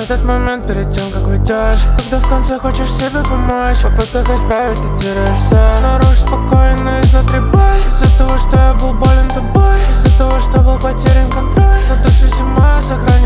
Этот момент перед тем, как уйдешь, когда в конце хочешь себе помочь, в попытках исправить ты теряешься. Снаружи спокойно, изнутри боль. Из-за того, что я был болен тобой, из-за того, что был потерян контроль. На душе зима, сохраняй